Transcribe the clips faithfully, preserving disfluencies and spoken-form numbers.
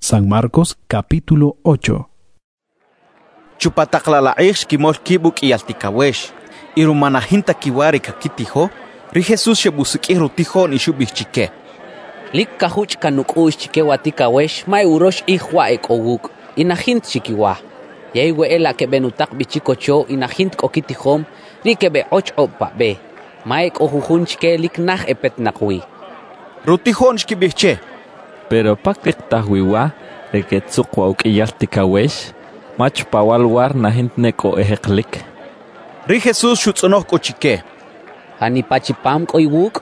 San Marcos capítulo ocho. Chupataklala'ish kimol kibuk y altikawesh. Irumanahinta kiwari kakitijo. Ri Jesús shebusiki rutijo ni shubichike. Lik kahuch kanukush chike watikawesh mai urosh ihwa ekowuk. Inahint chikiwa. Yaiwe ela ke benutak bichikocho inahint kokitijom. Ri kebe och opa be. Mai kohujun chike lik nah epet nakwi. Rutijon shkibiche. Pero paktik tahwiwa, reketsukwa ukiyaltikawesh, mach pawalwar na hintneko eheklik. Ri Jesús shutsonoh kochike. Hani pachipam koiwuk.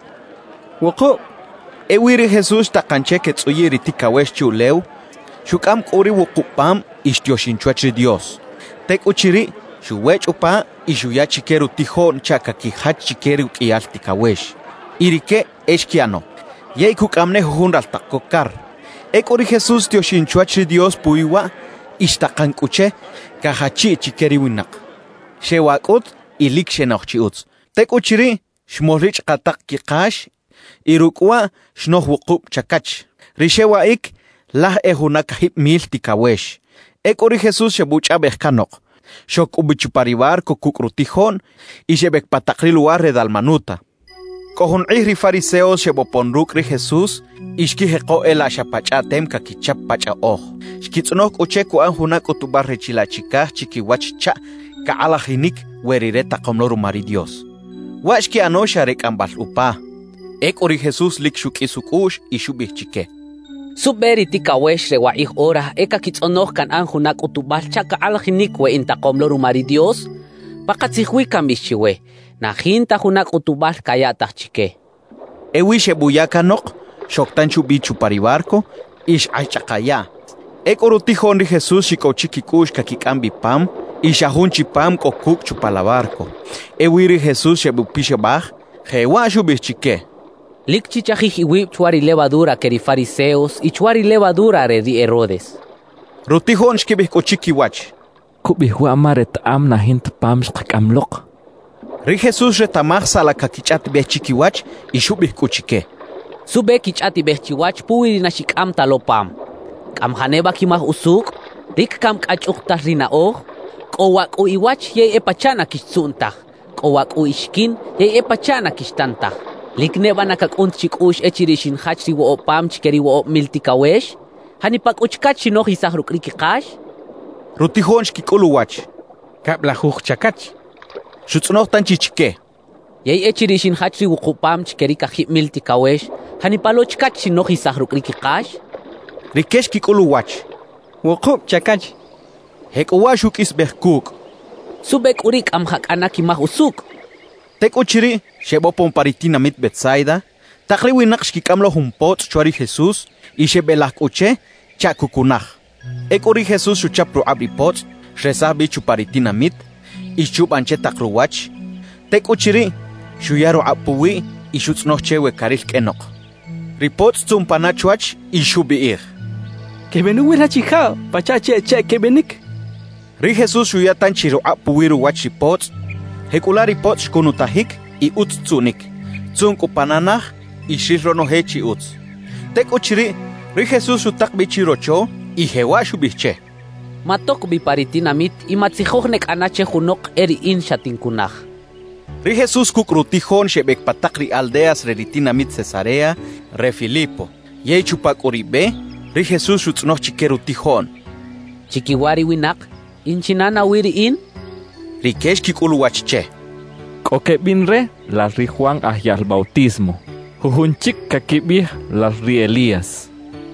Woko. Ewiri Jesús takanche ketsuyiri tikawesh chuleu. Shukam kuri wukupam ishtiyoshinchuachri Dios. Tek uchiri, shuwech upa ishuya chikeru tijón chakakihach chikeri ukiyaltikawesh. Irike eshkiano. Yei kukamne jujunral takokar. Ekori Jesús tioshinchuachri Dios puiwa ishtakankuche kahachi chikeri winak. Shewakut ilik shenochchiuts. Tekuchiri shmorich qatak kikash irukwa shnoh wukup chakach. Rishewa ik lah ehunak hip mil tikawesh. Ekori Jesús shebucha behkanok. Shok ubichuparibar kokukrutijón y shebek patakri lugar redalmanuta. Kohun ihri fariseos sheboponruk ri Jesús ishki heko ela shapachatem kakichap pacha oh. Shkitsunok uche kuan hunak utubar rechilachikah chikiwach cha kaalahinik werireta komloru mari Dios. Washki ano sharek ambal upa. Ek ori Jesús lik shukisukush ishubih chike. Suberi tikawesh rewa ih ora eka kitsonoh kan an hunak utubar cha kaalahinik we inta komloru mari Dios. Pakatsihwi kambishiwe. Nahinta hunak utubal kayatah chike. Ewi shebuyakanok, shoktan chubichu paribarko, ish aichakaya. Ekorutijón ri Jesús shikochikikush kakikambi pam, ishahun chipam kokuk chupalabarko. Ewi ri Jesús shebupishebaj, jewa shubichike. Lik chichajij iwib chuari levadura keri fariseos y chuari levadura re di Herodes. Rutijón shkibih kochikiwach. Kubihwa amaret am nahint pam shkakamlok. Ri Jesús retamaj sala kakichat bechikiwach y shubih kuchike. Sube kichati bechiwach puiri na shikam talopam. Kam haneba kimah usuk, rik kam kachuktas rinaoh, kowak u iwach ye epachana kishtuntah, kowak u ishkin ye epachana kishtantah. Lik neba nakakunt chikush echirishin hachri wo opam chikeri wo miltikawesh, hanipak uchkach shinoh isahruk rikikash. Rutijón shkikuluwach. Kablahuch chakach. Shutsunoh tan chichike. Yei echirishin hachri wukupam chikeri kahip miltikawesh, hanipaloch kach shinoh isahruk rikikash. Rikesh kikuluwach. Wukup chakach. Hekuwashuk isbehkuk. Subek urik amhak anaki mahusuk. Tek uchiri, shebopon paritina mit Betsaida, takriwi nakshkikamlo humpot chuari Jesús, y shebelak uche, chakukunach. Ekuri Jesús shuchapru abripot, shresabi chuparitina mit, Ischup anche takruwach. Tek uchiri, shuyaro apuwi, ishutznoch chewe karil kenok. Ripots tzumpanachwach, ishubiir. Kebenuwi la chihao, pachache che kebenik. Ri Jesús shuyatan chiro apuwiru wach ripots, hekula ripots shkunutahik, i utz tzunik. Tzunkupananach, ishirrono hechi utz. Tek uchiri, Ri Jesús shutak bichirocho, i hewa shubihche. Matok biparitinamit y matzihojnek anache junok eri in shatinkunaj. Ri Jesús kukrutijón shebek patakri aldeas reritinamit Cesarea, re Filipo. Yei chupak uribe, Ri Jesús shutznoch chikeru tijón. Chikiwari winak, inchinana wiri in? Rikesh kikuluwachche. Koke binre, las ri Juan ahyal bautismo. Jujunchik kakibih, las ri Elías.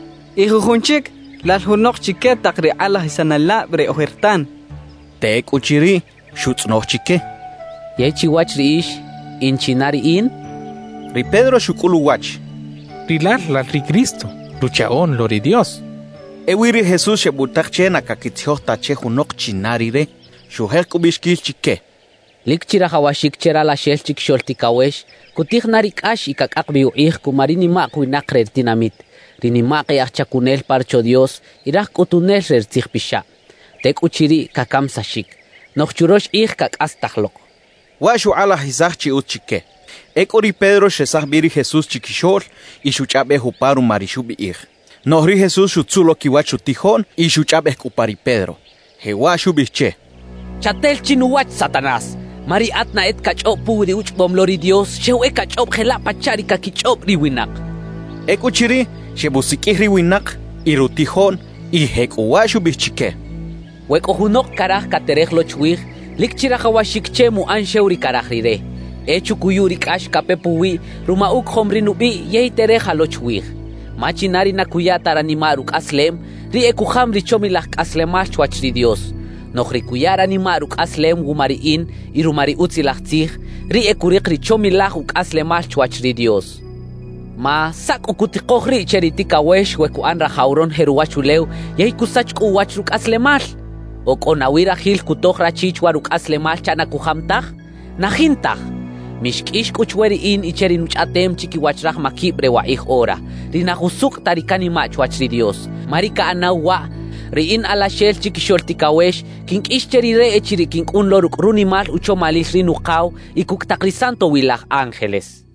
Y jujunchik, las hunok chike takri Allah isanala bre ojertan. Tek uchiri, shutznoch chike. Yei chiwach riish, inchinari in? Ri Pedro shukuluwach. Rilar la ri Cristo, luchaon lori Dios. Ewiri Jesús shebutakche nakakitioh tache hunok chinarire, shuhel kubishkil chike. Lik chira hawashik chera la shel chik sholtikawesh, kutih narikash ikakak biuih kumarini mak winak rertinamit. Rinimake achchakunel parcho Dios, irak kutunel rertzih pisha. Tek uchiri kakam sashik. Nochchurosh ih kakas tahlok. Washu ala hizah chi uchike. Ekori Pedro shesah biri Jesús chikishol, y shuchabe huparu marishubi ih. Nohri Jesús shutzulo kiwachu tijón y shuchab escupari Pedro. Hewa biche. Chatel chinuwach Satanás. Mari atna et kachop puri uch bomlori Dios. Sheu e kachop gela pachari kakichop riwinak. Ekuchiri shebusiki riwinak iru tijón y hekuwashu bichike. Weko hunok karaj katerech lochwig. Likchira hawashikche mu ansheuri karajrire. Echu kuyuri kash kapepuwi. Ruma uk homri nubi yei tereja lochwig. Machinari na kuyatara ni maruk aslem. Ri ekuham richomilak aslemach chwachri Dios. Nohri kuyara ni maruk aslem gumari in. Irumari utzilach tzig. Ri ekurik richomilak uk aslemach chwachri Dios. Ma sak ukutikohri cheritika wesh weku anra jauron heruachuleu. Yei kusach kuwachruk aslemal. Ok onawira hil kutohra chichwaruk aslemal chana kuhamtach. Najintach. Mishkish kuchweri in icheri nuchatem chiki wachrach makibre wa ich ora. Rina husuk tarikani mach wachri Dios. Marika anawa. Ri in ala shel chiki shortikawesh. King ishcheri re echiri king un loruk runimal uchomalis rinukaw. Ikuk takrisanto wilach ángeles.